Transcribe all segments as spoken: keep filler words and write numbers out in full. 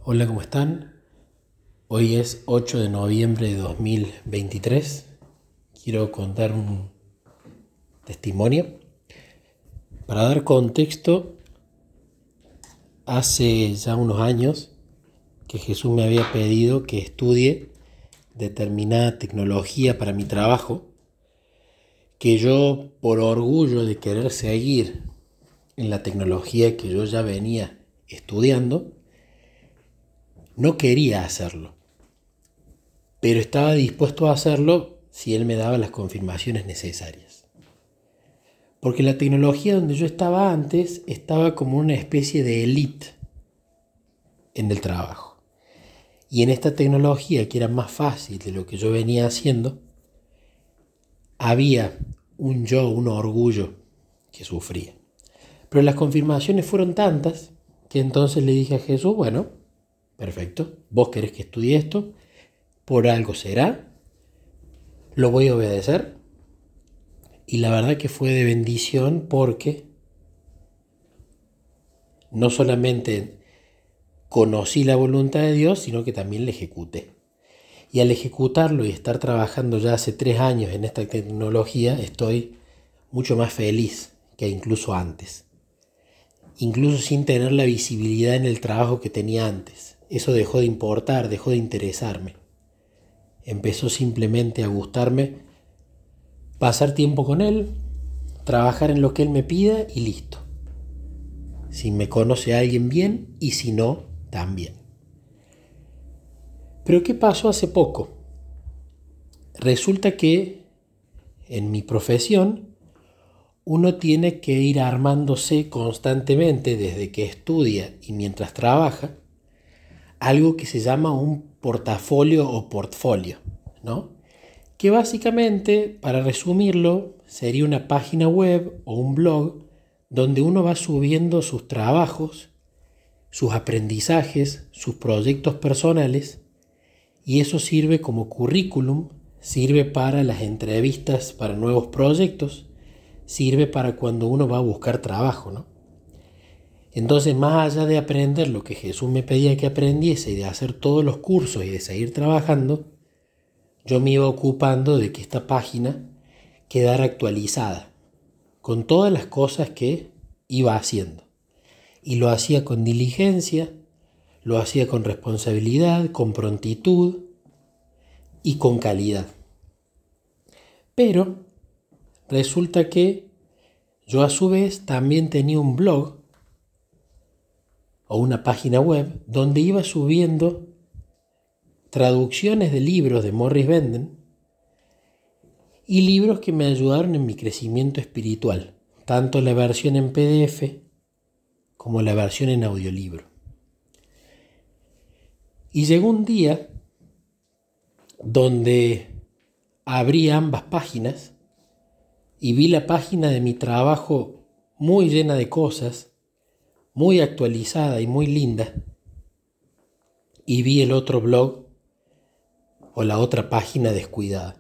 Hola, ¿cómo están? Hoy es ocho de noviembre de dos mil veintitrés. Quiero contar un testimonio. Para dar contexto, hace ya unos años que Jesús me había pedido que estudie determinada tecnología para mi trabajo, que yo, por orgullo de querer seguir en la tecnología que yo ya venía estudiando, no quería hacerlo, pero estaba dispuesto a hacerlo si él me daba las confirmaciones necesarias. Porque la tecnología donde yo estaba antes estaba como una especie de élite en el trabajo. Y en esta tecnología, que era más fácil de lo que yo venía haciendo, había un yo, un orgullo que sufría. Pero las confirmaciones fueron tantas que entonces le dije a Jesús, bueno, perfecto, vos querés que estudie esto, por algo será, lo voy a obedecer. Y la verdad que fue de bendición porque no solamente conocí la voluntad de Dios, sino que también la ejecuté. Y al ejecutarlo y estar trabajando ya hace tres años en esta tecnología, estoy mucho más feliz que incluso antes. Incluso sin tener la visibilidad en el trabajo que tenía antes. Eso dejó de importar, dejó de interesarme. Empezó simplemente a gustarme pasar tiempo con él, trabajar en lo que él me pida y listo. Si me conoce a alguien bien y si no, también. Pero ¿qué pasó hace poco? Resulta que en mi profesión uno tiene que ir armándose constantemente desde que estudia y mientras trabaja algo que se llama un portafolio o portfolio, ¿no? Que básicamente, para resumirlo, sería una página web o un blog donde uno va subiendo sus trabajos, sus aprendizajes, sus proyectos personales, y eso sirve como currículum, sirve para las entrevistas para nuevos proyectos, sirve para cuando uno va a buscar trabajo, ¿no? Entonces, más allá de aprender lo que Jesús me pedía que aprendiese y de hacer todos los cursos y de seguir trabajando, yo me iba ocupando de que esta página quedara actualizada con todas las cosas que iba haciendo. Y lo hacía con diligencia, lo hacía con responsabilidad, con prontitud y con calidad. Pero resulta que yo a su vez también tenía un blog o una página web donde iba subiendo traducciones de libros de Morris Benden y libros que me ayudaron en mi crecimiento espiritual, tanto la versión en P D F como la versión en audiolibro. Y llegó un día donde abrí ambas páginas y vi la página de mi trabajo muy llena de cosas, muy actualizada y muy linda, y vi el otro blog o la otra página descuidada.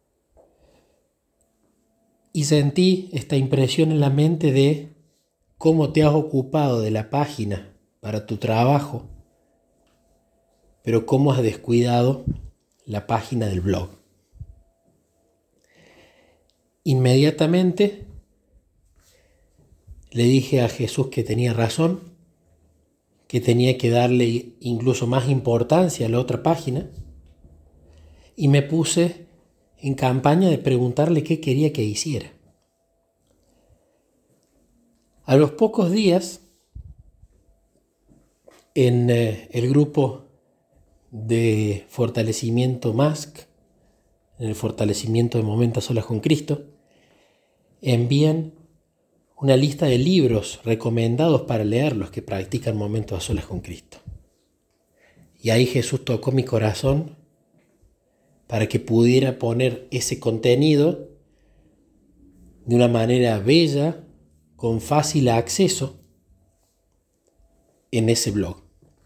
Y sentí esta impresión en la mente de cómo te has ocupado de la página para tu trabajo, pero cómo has descuidado la página del blog. Inmediatamente le dije a Jesús que tenía razón, que tenía que darle incluso más importancia a la otra página, y me puse en campaña de preguntarle qué quería que hiciera. A los pocos días, en eh, el grupo de fortalecimiento M A S C, en el fortalecimiento de Momentos a Solas con Cristo, envían una lista de libros recomendados para leer los que practican Momentos a Solas con Cristo. Y ahí Jesús tocó mi corazón para que pudiera poner ese contenido de una manera bella, con fácil acceso, en ese blog.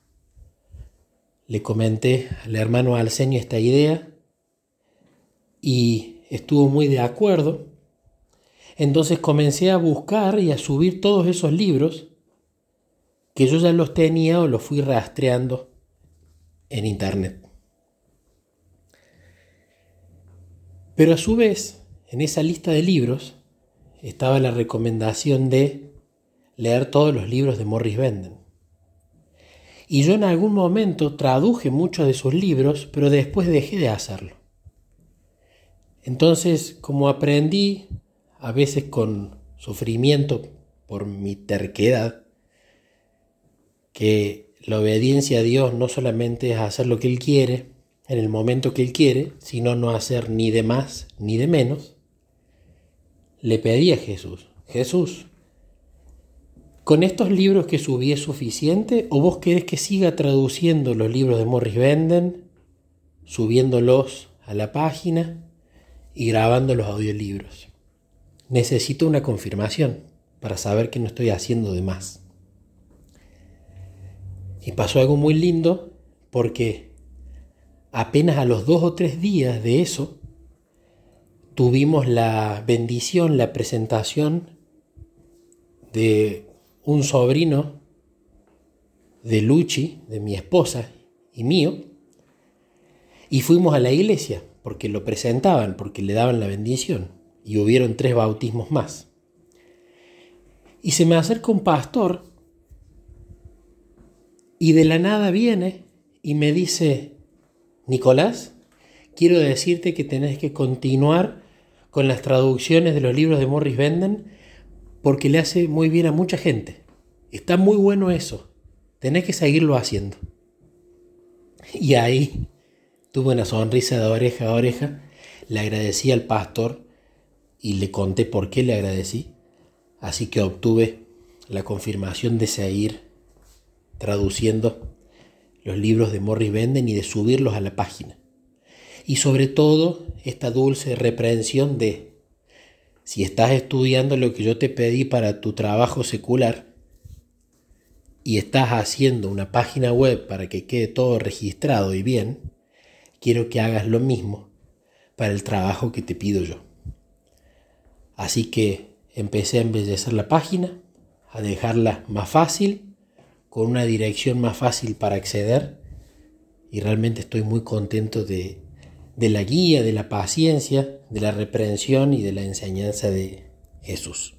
Le comenté al hermano Alsenio esta idea y estuvo muy de acuerdo. Entonces comencé a buscar y a subir todos esos libros que yo ya los tenía o los fui rastreando en internet. Pero a su vez, en esa lista de libros estaba la recomendación de leer todos los libros de Morris Benden. Y yo en algún momento traduje muchos de sus libros, pero después dejé de hacerlo. Entonces, como aprendí, a veces con sufrimiento por mi terquedad, que la obediencia a Dios no solamente es hacer lo que Él quiere, en el momento que Él quiere, sino no hacer ni de más ni de menos, le pedí a Jesús, Jesús, ¿con estos libros que subí es suficiente o vos querés que siga traduciendo los libros de Morris Benden, subiéndolos a la página y grabando los audiolibros? Necesito una confirmación para saber que no estoy haciendo de más. Y pasó algo muy lindo porque apenas a los dos o tres días de eso tuvimos la bendición, la presentación de un sobrino de Luchi, de mi esposa y mío, y fuimos a la iglesia porque lo presentaban, porque le daban la bendición, y hubieron tres bautismos más. Y se me acerca un pastor y de la nada viene y me dice: Nicolás, quiero decirte que tenés que continuar con las traducciones de los libros de Morris Benden porque le hace muy bien a mucha gente. Está muy bueno eso. Tenés que seguirlo haciendo. Y ahí tuve una sonrisa de oreja a oreja. Le agradecí al pastor y le conté por qué le agradecí. Así que obtuve la confirmación de seguir traduciendo los libros de Morris Benden y de subirlos a la página. Y sobre todo, esta dulce reprensión de: si estás estudiando lo que yo te pedí para tu trabajo secular y estás haciendo una página web para que quede todo registrado y bien, quiero que hagas lo mismo para el trabajo que te pido yo. Así que empecé a embellecer la página, a dejarla más fácil, con una dirección más fácil para acceder, y realmente estoy muy contento de, de la guía, de la paciencia, de la reprensión y de la enseñanza de Jesús.